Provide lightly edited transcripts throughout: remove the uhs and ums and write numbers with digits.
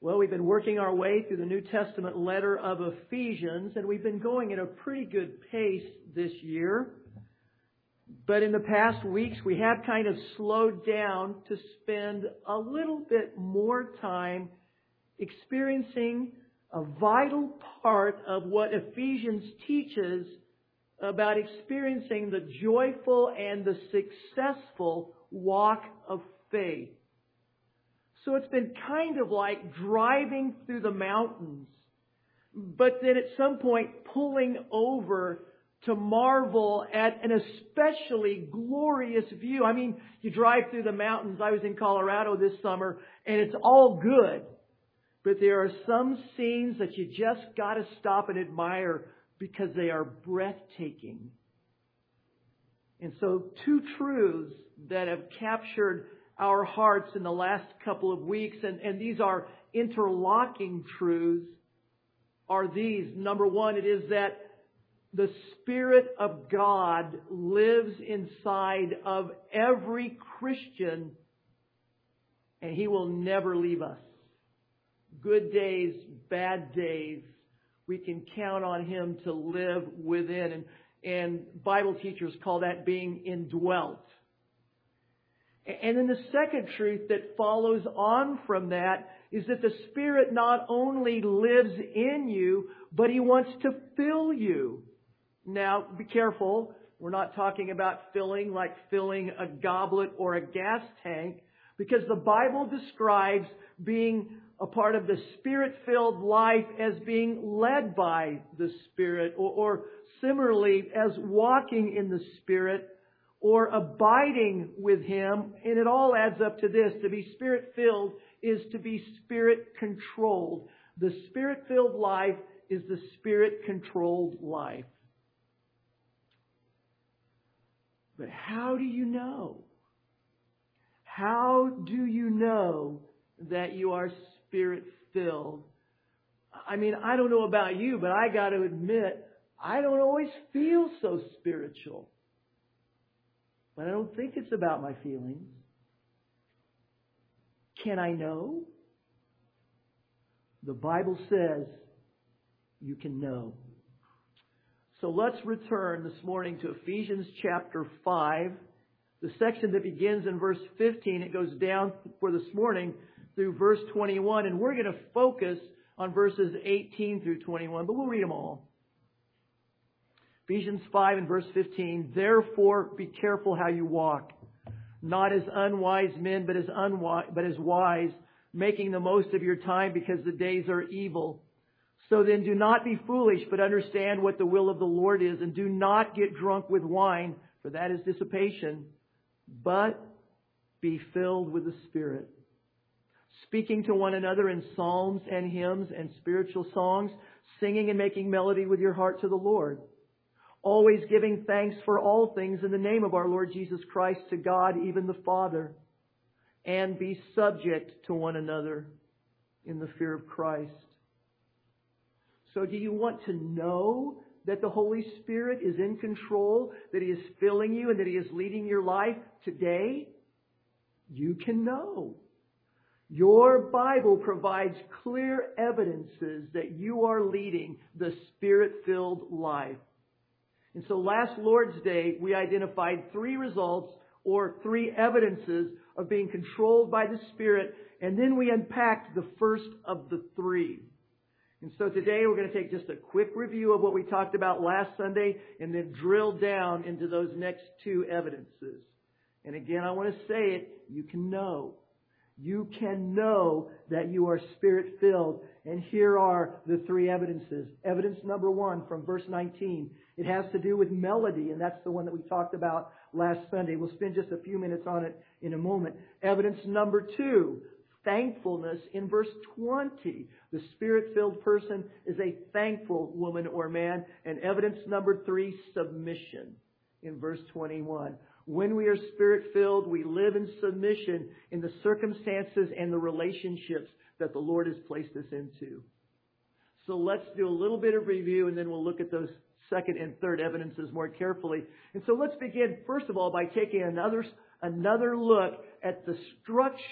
Well, we've been working our way through the New Testament letter of Ephesians, and we've been going at a pretty good pace this year. But in the past weeks, we have kind of slowed down to spend a little bit more time experiencing a vital part of what Ephesians teaches about experiencing the joyful and the successful walk of faith. So it's been kind of like driving through the mountains, but then at some point pulling over to marvel at an especially glorious view. I mean, you drive through the mountains. I was in Colorado this summer, and it's all good. But there are some scenes that you just got to stop and admire because they are breathtaking. And so 2 truths that have captured our hearts in the last couple of weeks, and these are interlocking truths, are these. Number one, it is that the Spirit of God lives inside of every Christian, and He will never leave us. Good days, bad days, we can count on Him to live within. And Bible teachers call that being indwelt. And then the second truth that follows on from that is that the Spirit not only lives in you, but He wants to fill you. Now, be careful. We're not talking about filling like filling a goblet or a gas tank, because the Bible describes being a part of the Spirit-filled life as being led by the Spirit, or similarly as walking in the Spirit, or abiding with Him. And it all adds up to this. To be Spirit-filled is to be Spirit-controlled. The Spirit-filled life is the Spirit-controlled life. But how do you know? How do you know that you are Spirit-filled? I mean, I don't know about you, but I got to admit, I don't always feel so spiritual. But I don't think it's about my feelings. Can I know? The Bible says you can know. So let's return this morning to Ephesians chapter 5, the section that begins in verse 15. It goes down for this morning through verse 21, and we're going to focus on verses 18 through 21, but we'll read them all. Ephesians 5 and verse 15, therefore be careful how you walk, not as unwise men, but as wise, making the most of your time because the days are evil. So then do not be foolish, but understand what the will of the Lord is, and do not get drunk with wine, for that is dissipation, but be filled with the Spirit, speaking to one another in psalms and hymns and spiritual songs, singing and making melody with your heart to the Lord, always giving thanks for all things in the name of our Lord Jesus Christ to God, even the Father, and be subject to one another in the fear of Christ. So do you want to know that the Holy Spirit is in control, that He is filling you, and that He is leading your life today? You can know. Your Bible provides clear evidences that you are leading the Spirit-filled life. And so last Lord's Day, we identified 3 results or 3 evidences of being controlled by the Spirit, and then we unpacked the first of the 3. And so today we're going to take just a quick review of what we talked about last Sunday and then drill down into those next 2 evidences. And again, I want to say it, you can know. You can know that you are Spirit-filled. And here are the 3 evidences. Evidence number 1 from verse 19. It has to do with melody, and that's the one that we talked about last Sunday. We'll spend just a few minutes on it in a moment. Evidence number 2, thankfulness in verse 20. The Spirit-filled person is a thankful woman or man. And evidence number 3, submission in verse 21. When we are Spirit-filled, we live in submission in the circumstances and the relationships that the Lord has placed us into. So let's do a little bit of review, and then we'll look at those second and third evidences more carefully. And so let's begin, first of all, by taking another look at the structure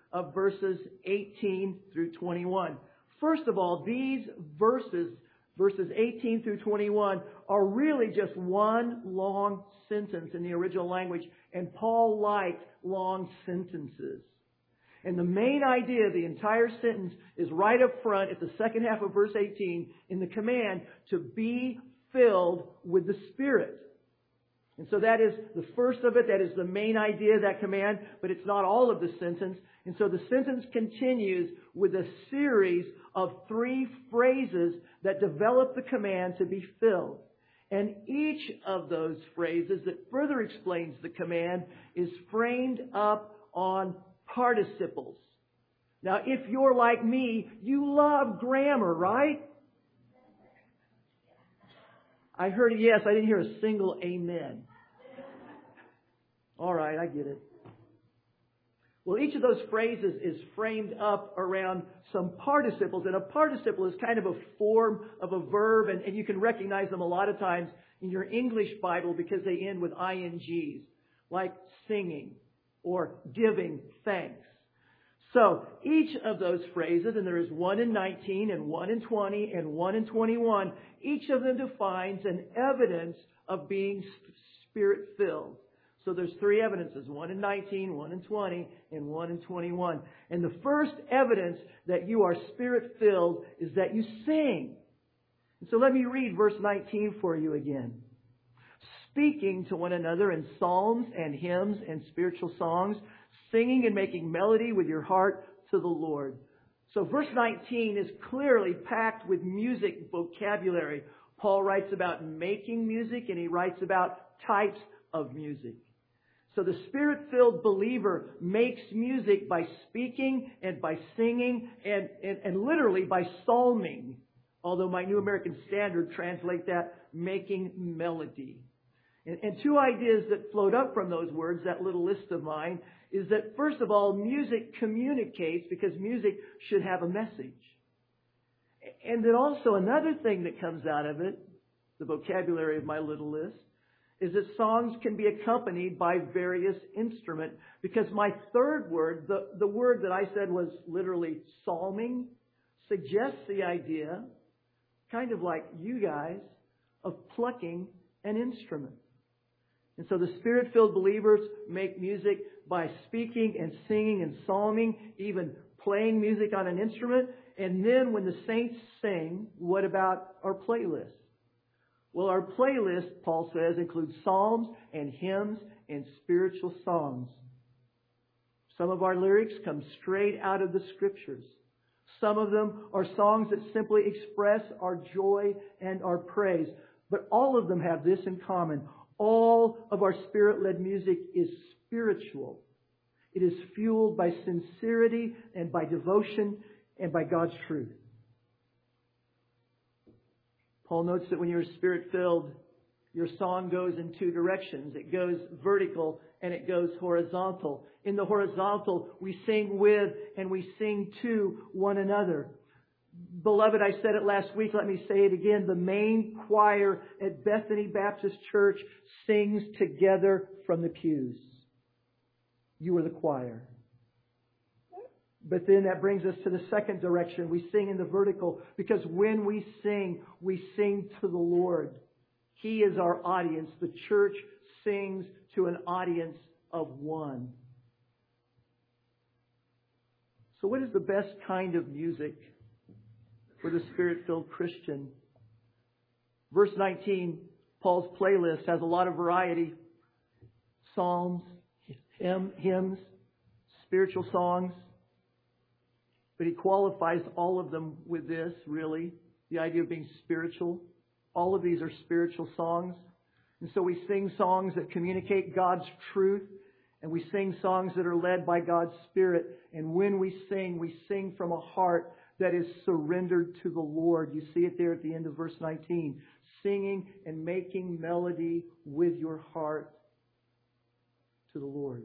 of verses 18 through 21. First of all, these verses 18 through 21, are really just one long sentence in the original language, and Paul liked long sentences. And the main idea of the entire sentence is right up front at the second half of verse 18 in the command to be filled with the Spirit. And so that is the first of it. That is the main idea of that command, but it's not all of the sentence. And so the sentence continues with a series of 3 phrases that develop the command to be filled. And each of those phrases that further explains the command is framed up on participles. Now, if you're like me, you love grammar, right? I heard a yes. I didn't hear a single amen. All right, I get it. Well, each of those phrases is framed up around some participles. And a participle is kind of a form of a verb. And you can recognize them a lot of times in your English Bible because they end with ings, like singing or giving thanks. So each of those phrases, and there is one in 19 and one in 20 and one in 21, each of them defines an evidence of being Spirit-filled. So there's 3 evidences, one in 19, one in 20, and one in 21. And the first evidence that you are Spirit-filled is that you sing. And so let me read verse 19 for you again. Speaking to one another in psalms and hymns and spiritual songs, singing and making melody with your heart to the Lord. So verse 19 is clearly packed with music vocabulary. Paul writes about making music and he writes about types of music. So the Spirit-filled believer makes music by speaking and by singing and literally by psalming. Although my New American Standard translate that making melody. And 2 ideas that float up from those words, that little list of mine, is that first of all, music communicates because music should have a message. And then also another thing that comes out of it, the vocabulary of my little list, is that songs can be accompanied by various instruments. Because my third word, the word that I said was literally psalming, suggests the idea, kind of like you guys, of plucking an instrument. And so the Spirit-filled believers make music by speaking and singing and psalming, even playing music on an instrument. And then when the saints sing, what about our playlist? Well, our playlist, Paul says, includes psalms and hymns and spiritual songs. Some of our lyrics come straight out of the Scriptures. Some of them are songs that simply express our joy and our praise. But all of them have this in common. All of our Spirit-led music is spiritual. It is fueled by sincerity and by devotion and by God's truth. Paul notes that when you're Spirit-filled, your song goes in 2 directions. It goes vertical and it goes horizontal. In the horizontal, we sing with and we sing to one another. Beloved, I said it last week. Let me say it again. The main choir at Bethany Baptist Church sings together from the pews. You are the choir. But then that brings us to the second direction. We sing in the vertical because when we sing to the Lord. He is our audience. The church sings to an audience of one. So what is the best kind of music for the Spirit-filled Christian? Verse 19, Paul's playlist has a lot of variety. Psalms, hymns, spiritual songs. But he qualifies all of them with this, really. The idea of being spiritual. All of these are spiritual songs. And so we sing songs that communicate God's truth. And we sing songs that are led by God's Spirit. And when we sing from a heart that is surrendered to the Lord. You see it there at the end of verse 19. Singing and making melody with your heart to the Lord.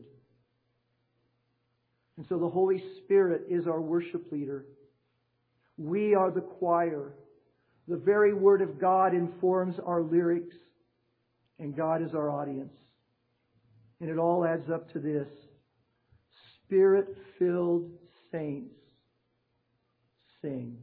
And so the Holy Spirit is our worship leader. We are the choir. The very Word of God informs our lyrics. And God is our audience. And it all adds up to this. Spirit-filled saints sing.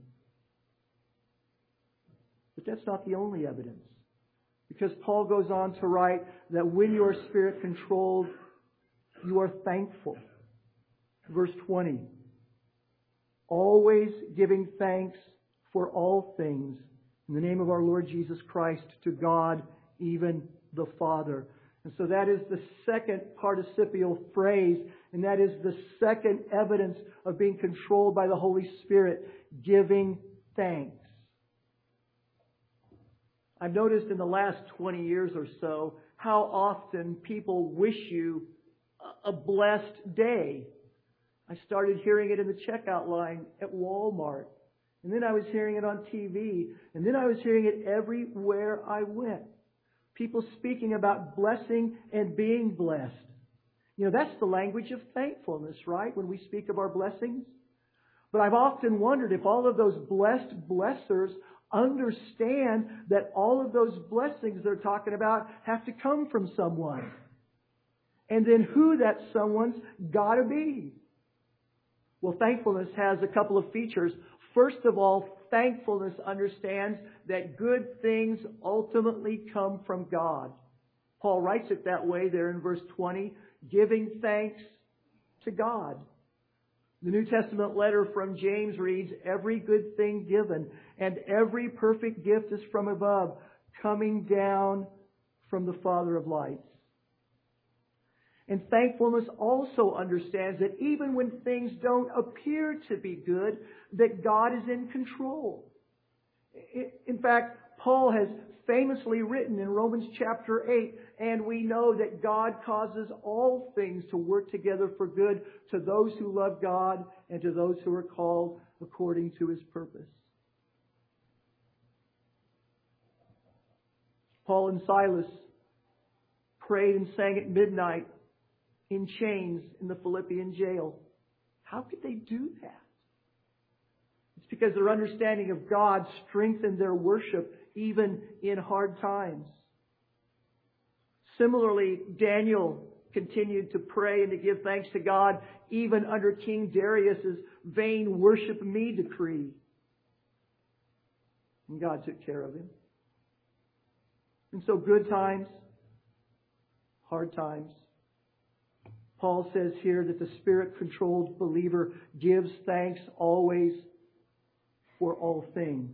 But that's not the only evidence. Because Paul goes on to write that when you are Spirit-controlled, you are thankful. Verse 20. Always giving thanks for all things in the name of our Lord Jesus Christ to God, even the Father. And so that is the second participial phrase, and that is the second evidence of being controlled by the Holy Spirit, giving thanks. I've noticed in the last 20 years or so how often people wish you a blessed day. I started hearing it in the checkout line at Walmart. And then I was hearing it on TV. And then I was hearing it everywhere I went. People speaking about blessing and being blessed. You know, that's the language of thankfulness, right? When we speak of our blessings. But I've often wondered if all of those blessed blessers understand that all of those blessings they're talking about have to come from someone. And then who that someone's got to be. Well, thankfulness has a couple of features. First of all, thankfulness understands that good things ultimately come from God. Paul writes it that way there in verse 20, giving thanks to God. The New Testament letter from James reads, every good thing given and every perfect gift is from above, coming down from the Father of lights. And thankfulness also understands that even when things don't appear to be good, that God is in control. In fact, Paul has famously written in Romans chapter 8, and we know that God causes all things to work together for good to those who love God and to those who are called according to His purpose. Paul and Silas prayed and sang at midnight in chains in the Philippian jail. How could they do that? It's because their understanding of God strengthened their worship even in hard times. Similarly, Daniel continued to pray and to give thanks to God even under King Darius's vain worship me decree. And God took care of him. And so good times, hard times. Paul says here that the Spirit-controlled believer gives thanks always for all things.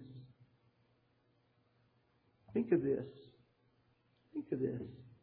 Think of this. Think of this.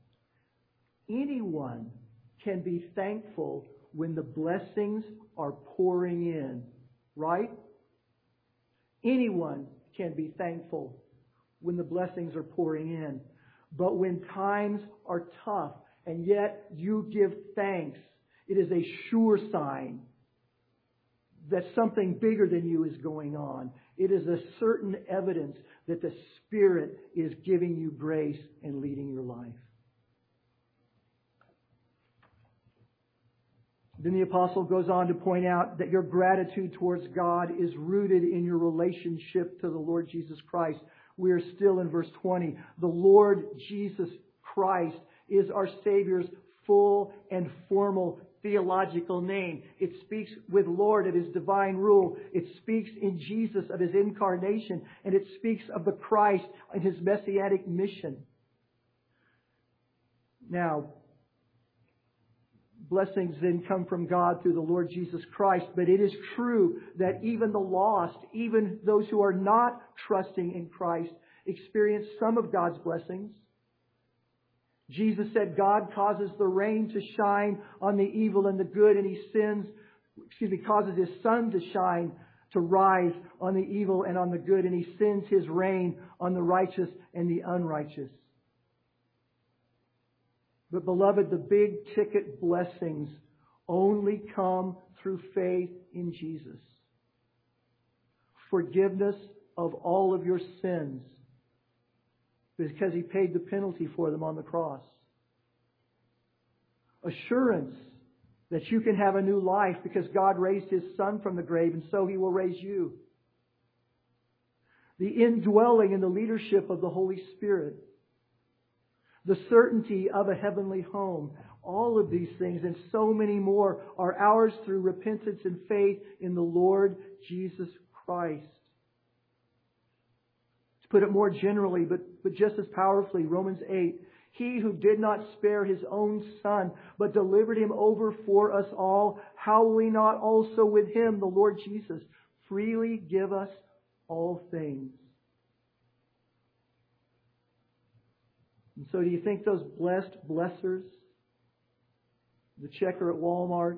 Anyone can be thankful when the blessings are pouring in, right? Anyone can be thankful when the blessings are pouring in. But when times are tough and yet you give thanks, it is a sure sign that something bigger than you is going on. It is a certain evidence that the Spirit is giving you grace and leading your life. Then the apostle goes on to point out that your gratitude towards God is rooted in your relationship to the Lord Jesus Christ. We are still in verse 20. The Lord Jesus Christ is our Savior's full and formal theological name. It speaks with Lord of His divine rule. It speaks in Jesus of His incarnation. And it speaks of the Christ and His messianic mission. Now, blessings then come from God through the Lord Jesus Christ. But it is true that even the lost, even those who are not trusting in Christ, experience some of God's blessings. Jesus said God causes the rain to shine on the evil and the good, and He causes His sun to shine, to rise on the evil and on the good, and He sends His rain on the righteous and the unrighteous. But beloved, the big ticket blessings only come through faith in Jesus. Forgiveness of all of your sins, because He paid the penalty for them on the cross. Assurance that you can have a new life because God raised His Son from the grave, and so He will raise you. The indwelling and the leadership of the Holy Spirit. The certainty of a heavenly home. All of these things and so many more are ours through repentance and faith in the Lord Jesus Christ. To put it more generally, but just as powerfully, Romans 8, He who did not spare His own Son, but delivered Him over for us all, how will He not also with Him, the Lord Jesus, freely give us all things? And so do you think those blessed blessers, the checker at Walmart,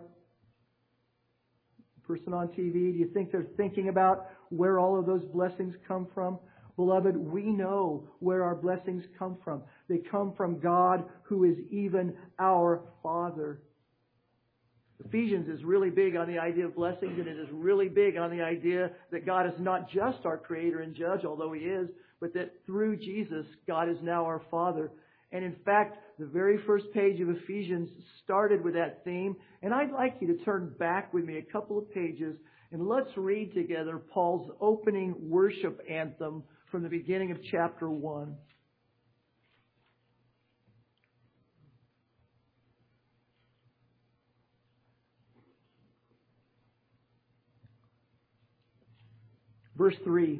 the person on TV, do you think they're thinking about where all of those blessings come from? Beloved, we know where our blessings come from. They come from God, who is even our Father. Ephesians is really big on the idea of blessings, and it is really big on the idea that God is not just our Creator and Judge, although He is, but that through Jesus, God is now our Father. And in fact, the very first page of Ephesians started with that theme. And I'd like you to turn back with me a couple of pages and let's read together Paul's opening worship anthem from the beginning of chapter 1. Verse 3.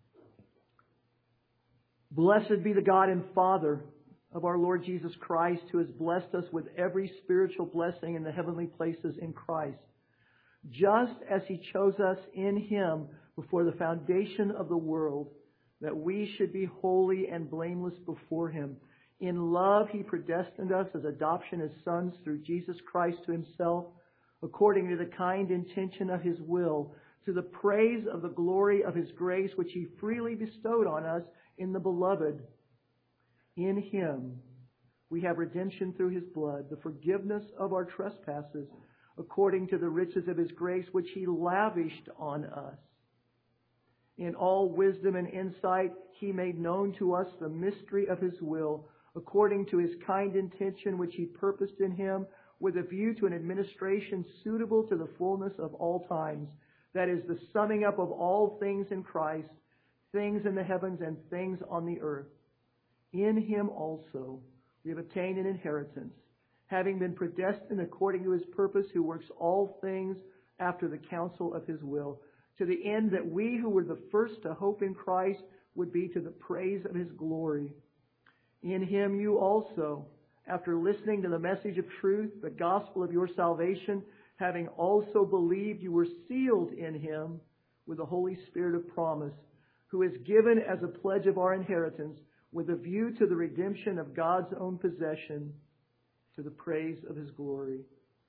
Blessed be the God and Father of our Lord Jesus Christ, who has blessed us with every spiritual blessing in the heavenly places in Christ, just as He chose us in Him before the foundation of the world, that we should be holy and blameless before Him. In love He predestined us as adoption as sons through Jesus Christ to Himself, according to the kind intention of His will, to the praise of the glory of His grace, which He freely bestowed on us in the Beloved. In Him we have redemption through His blood, the forgiveness of our trespasses, according to the riches of His grace, which He lavished on us. In all wisdom and insight He made known to us the mystery of His will, according to His kind intention, which He purposed in Him, with a view to an administration suitable to the fullness of all times. That is, the summing up of all things in Christ, things in the heavens and things on the earth. In Him also we have obtained an inheritance, having been predestined according to His purpose, who works all things after the counsel of His will, to the end that we who were the first to hope in Christ would be to the praise of His glory. In Him you also, after listening to the message of truth, the gospel of your salvation, having also believed, you were sealed in Him with the Holy Spirit of promise, who is given as a pledge of our inheritance, with a view to the redemption of God's own possession, to the praise of His glory.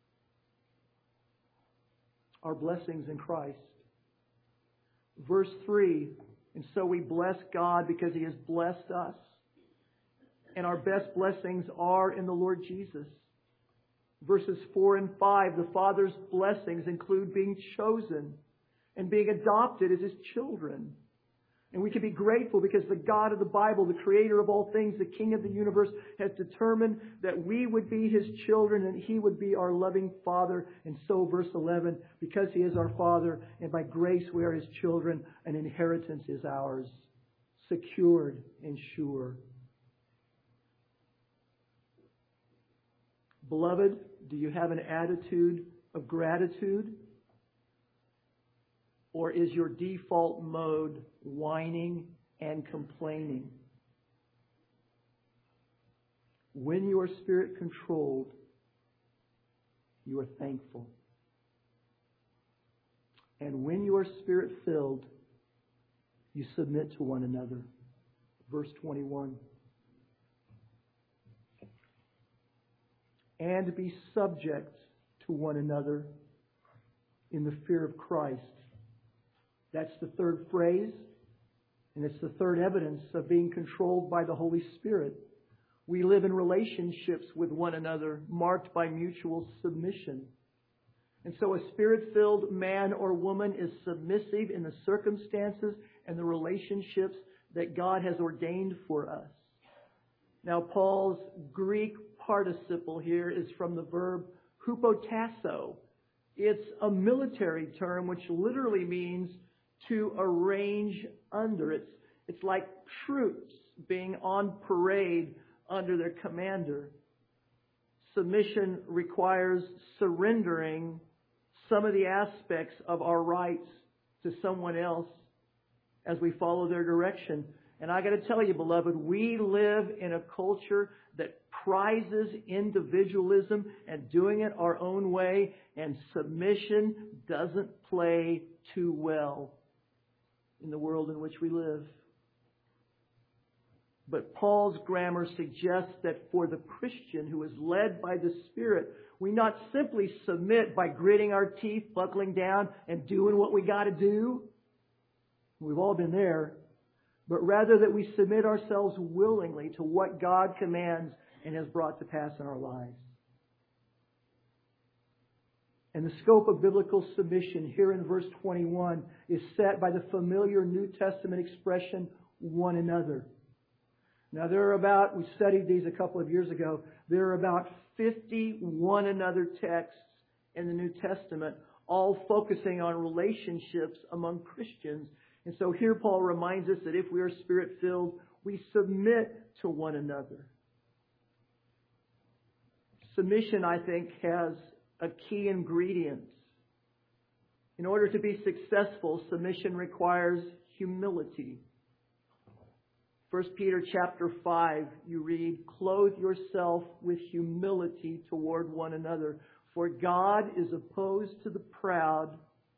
Our blessings in Christ. Verse 3, and so we bless God because He has blessed us. And our best blessings are in the Lord Jesus. Verses 4 and 5, the Father's blessings include being chosen and being adopted as His children. And we can be grateful because the God of the Bible, the Creator of all things, the King of the universe, has determined that we would be His children and He would be our loving Father. And so, verse 11, because He is our Father and by grace we are His children, an inheritance is ours, secured and sure. Beloved, do you have an attitude of gratitude? Or is your default mode whining and complaining? When you are Spirit controlled, you are thankful. And when you are Spirit filled, you submit to one another. Verse 21. And be subject to one another in the fear of Christ. That's the third phrase, and it's the third evidence of being controlled by the Holy Spirit. We live in relationships with one another, marked by mutual submission. And so a Spirit-filled man or woman is submissive in the circumstances and the relationships that God has ordained for us. Now, Paul's Greek participle here is from the verb hupotasso. It's a military term which literally means to arrange under. It's like troops being on parade under their commander. Submission requires surrendering some of the aspects of our rights to someone else as we follow their direction. And I got to tell you, beloved, we live in a culture that prizes individualism and doing it our own way, and submission doesn't play too well in the world in which we live. But Paul's grammar suggests that for the Christian who is led by the Spirit, we not simply submit by gritting our teeth, buckling down, and doing what we got to do. We've all been there. But rather that we submit ourselves willingly to what God commands and has brought to pass in our lives. And the scope of biblical submission here in verse 21 is set by the familiar New Testament expression, one another. Now we studied these a couple of years ago, there are about 50 one another texts in the New Testament, all focusing on relationships among Christians. And so here Paul reminds us that if we are Spirit-filled, we submit to one another. Submission, I think, has a key ingredient. In order to be successful, submission requires humility. 1 Peter chapter 5, you read, "Clothe yourself with humility toward one another, for God is opposed to the proud."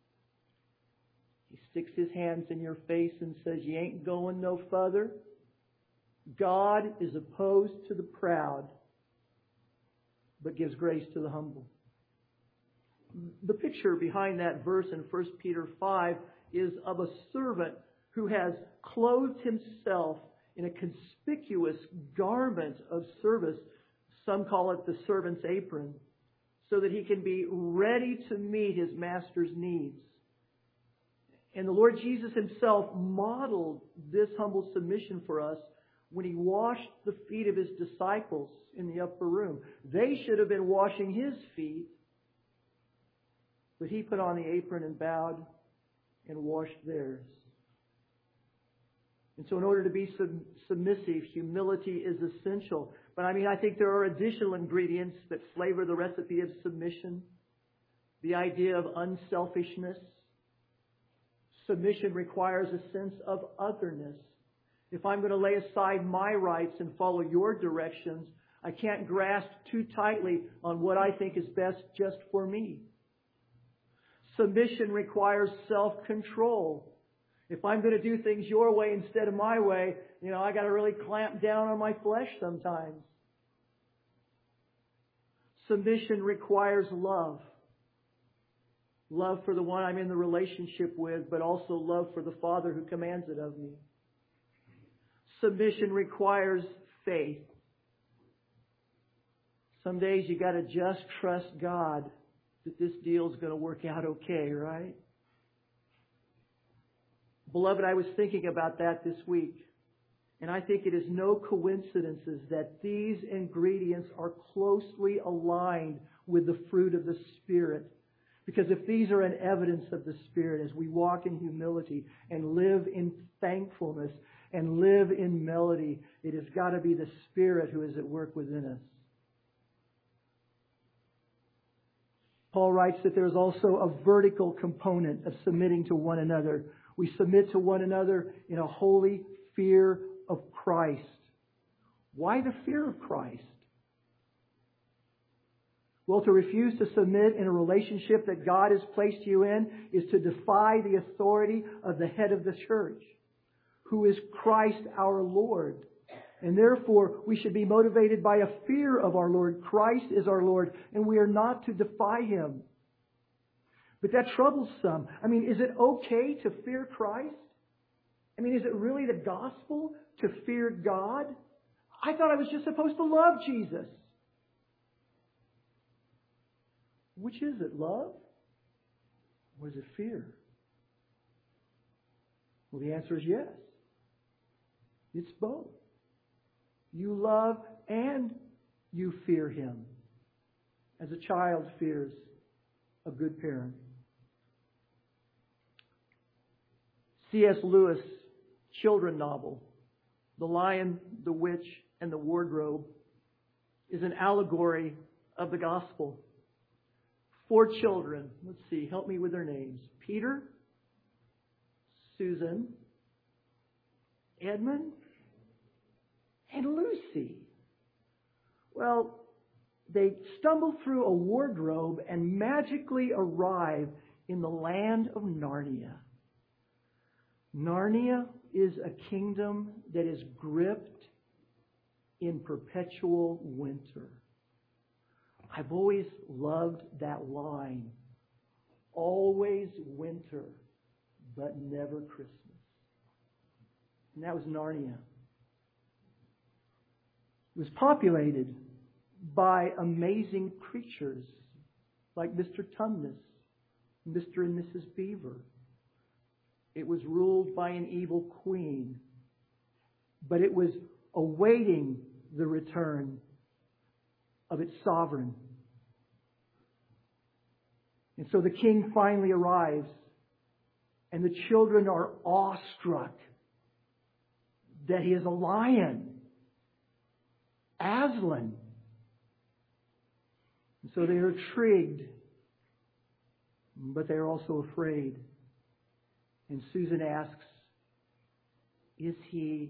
He sticks his hands in your face and says, "You ain't going no further." God is opposed to the proud, but gives grace to the humble. The picture behind that verse in 1 Peter 5 is of a servant who has clothed himself in a conspicuous garment of service. Some call it the servant's apron, so that he can be ready to meet his master's needs. And the Lord Jesus himself modeled this humble submission for us when he washed the feet of his disciples in the upper room. They should have been washing his feet, but he put on the apron and bowed and washed theirs. And so in order to be submissive, humility is essential. But I think there are additional ingredients that flavor the recipe of submission. The idea of unselfishness. Submission requires a sense of otherness. If I'm going to lay aside my rights and follow your directions, I can't grasp too tightly on what I think is best just for me. Submission requires self-control. If I'm going to do things your way instead of my way, I got to really clamp down on my flesh sometimes. Submission requires love. Love for the one I'm in the relationship with, but also love for the Father who commands it of me. Submission requires faith. Some days you got to just trust God that this deal is going to work out okay, right? Beloved, I was thinking about that this week, and I think it is no coincidences that these ingredients are closely aligned with the fruit of the Spirit. Because if these are an evidence of the Spirit as we walk in humility and live in thankfulness and live in melody, it has got to be the Spirit who is at work within us. Paul writes that there's also a vertical component of submitting to one another. We submit to one another in a holy fear of Christ. Why the fear of Christ? Well, to refuse to submit in a relationship that God has placed you in is to defy the authority of the head of the church, who is Christ our Lord. And therefore, we should be motivated by a fear of our Lord. Christ is our Lord, and we are not to defy Him. But that troubles some. Is it okay to fear Christ? Is it really the gospel to fear God? I thought I was just supposed to love Jesus. Which is it, love? Or is it fear? Well, the answer is yes. It's both. You love and you fear Him, as a child fears a good parent. C.S. Lewis' children novel, The Lion, the Witch, and the Wardrobe, is an allegory of the gospel. 4 children. Let's see, help me with their names. Peter, Susan, Edmund, and Lucy. Well, they stumble through a wardrobe and magically arrive in the land of Narnia. Narnia is a kingdom that is gripped in perpetual winter. I've always loved that line. Always winter, but never Christmas. And that was Narnia. It was populated by amazing creatures like Mr. Tumnus, Mr. and Mrs. Beaver. It was ruled by an evil queen, but it was awaiting the return of its sovereign. And so the king finally arrives, and the children are awestruck that he is a lion, Aslan. And so they are intrigued, but they are also afraid. And Susan asks, is he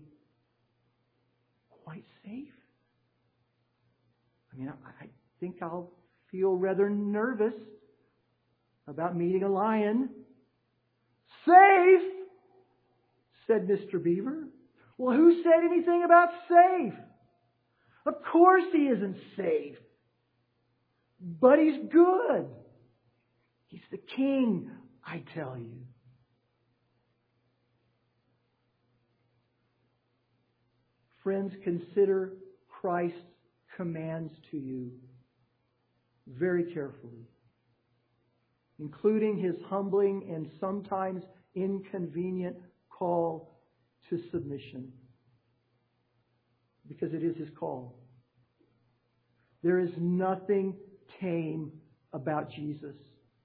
quite safe? I mean, I think I'll feel rather nervous about meeting a lion. Safe, said Mr. Beaver. Well, who said anything about safe? Of course he isn't safe. But he's good. He's the king, I tell you. Friends, consider Christ's commands to you very carefully, including His humbling and sometimes inconvenient call to submission, because it is His call. There is nothing tame about Jesus,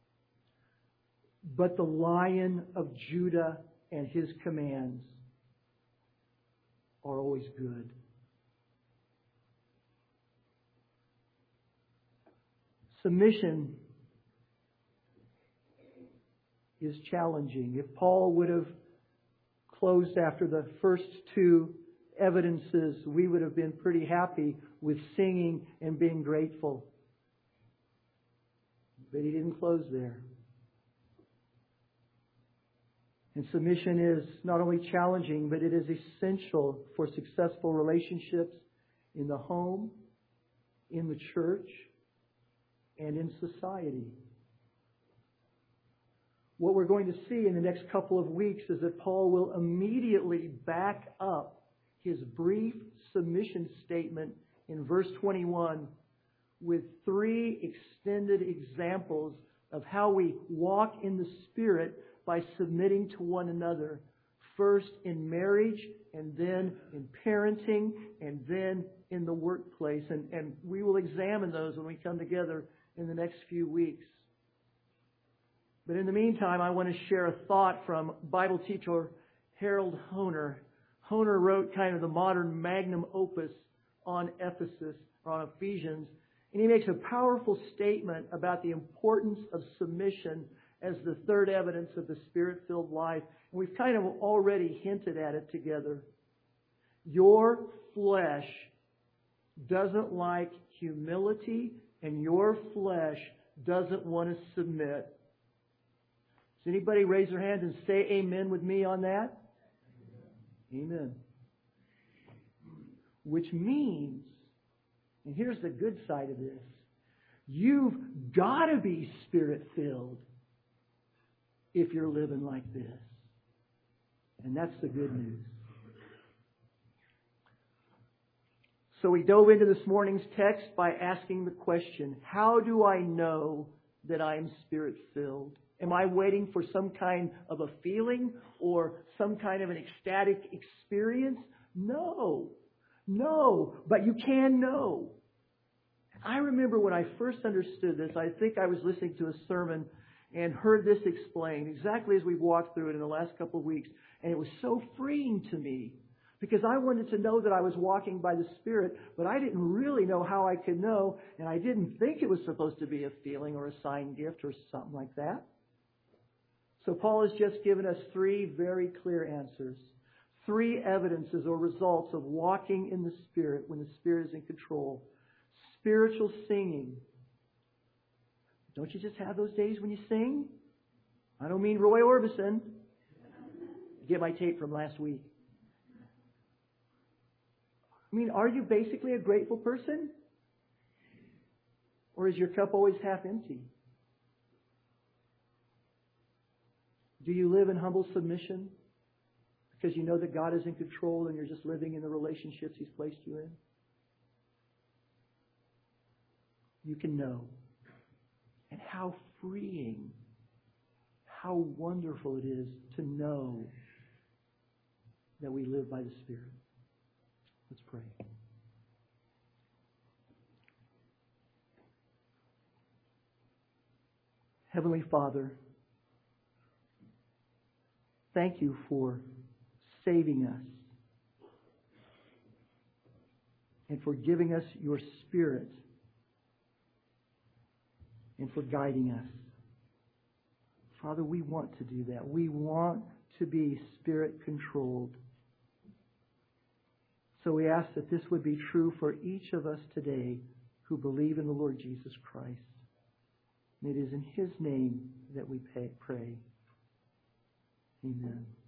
but the Lion of Judah and His commands are always good. Submission is challenging. If Paul would have closed after the first 2 evidences, we would have been pretty happy with singing and being grateful. But he didn't close there. And submission is not only challenging, but it is essential for successful relationships in the home, in the church, and in society. What we're going to see in the next couple of weeks is that Paul will immediately back up his brief submission statement in verse 21 with 3 extended examples of how we walk in the Spirit by submitting to one another, first in marriage, and then in parenting, and then in the workplace. And we will examine those when we come together in the next few weeks. But in the meantime, I want to share a thought from Bible teacher Harold Hoehner. Hoehner wrote kind of the modern magnum opus on Ephesus, or on Ephesians, and he makes a powerful statement about the importance of submission as the third evidence of the Spirit-filled life. And we've kind of already hinted at it together. Your flesh doesn't like humility, and your flesh doesn't want to submit. Does anybody raise their hand and say amen with me on that? Amen. Which means, and here's the good side of this, you've got to be Spirit-filled if you're living like this. And that's the good news. So we dove into this morning's text by asking the question, how do I know that I am Spirit-filled? Am I waiting for some kind of a feeling or some kind of an ecstatic experience? No. But you can know. I remember when I first understood this, I think I was listening to a sermon and heard this explained exactly as we've walked through it in the last couple of weeks. And it was so freeing to me Because I wanted to know that I was walking by the Spirit, but I didn't really know how I could know, and I didn't think it was supposed to be a feeling or a sign gift or something like that. So Paul has just given us 3 very clear answers. 3 evidences or results of walking in the Spirit when the Spirit is in control. Spiritual singing. Don't you just have those days when you sing? I don't mean Roy Orbison. Get my tape from last week. I mean, are you basically a grateful person? Or is your cup always half empty? Do you live in humble submission because you know that God is in control and you're just living in the relationships He's placed you in? You can know. And how freeing, how wonderful it is to know that we live by the Spirit. Let's pray. Heavenly Father, thank you for saving us and for giving us your Spirit and for guiding us. Father, we want to do that. We want to be Spirit-controlled. So we ask that this would be true for each of us today who believe in the Lord Jesus Christ. And it is in His name that we pray. Amen.